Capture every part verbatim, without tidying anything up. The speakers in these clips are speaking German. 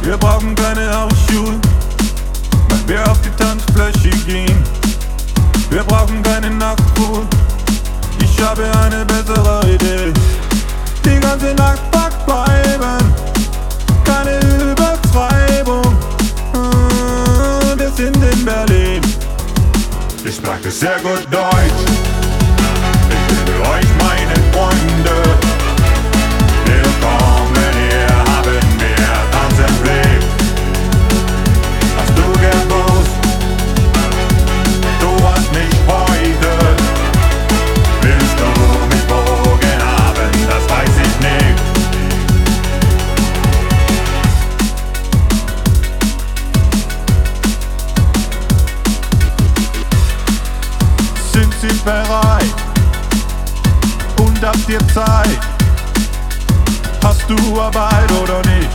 Wir brauchen keine Hausschuhe, wenn wir auf die Tanzfläche gehen. Wir brauchen keine Nachtruhe, ich habe eine bessere Idee. Die ganze Nacht Backpfeifen, keine Übertreibung. Wir sind in Berlin. Ich spreche sehr gut Deutsch. Ich liebe euch, meine Freunde. Willkommen, hier haben wir Tanzenpflicht. Hast du gewusst, du hast mich heute. Willst du mich morgen haben, das weiß ich nicht. Sind Sie bereit? Und habt ihr Zeit? Hast du Arbeit oder nicht?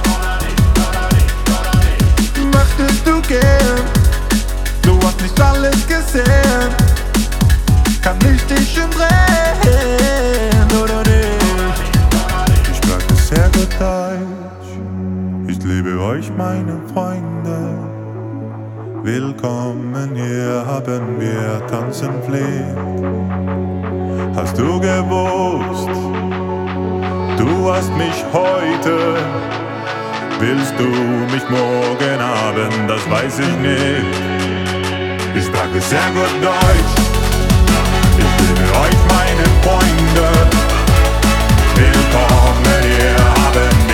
Möchtest du gehen? Du hast nicht alles gesehen. Kann ich dich umdrehen oder nicht? Ich spreche sehr gut Deutsch. Ich liebe euch, meine Freunde. Willkommen, hier haben wir Tanzenpflicht. Hast du gewusst, du hast mich heute. Willst du mich morgen haben, das weiß ich nicht. Ich spreche sehr gut Deutsch. Ich liebe euch, meine Freunde. Willkommen, hier haben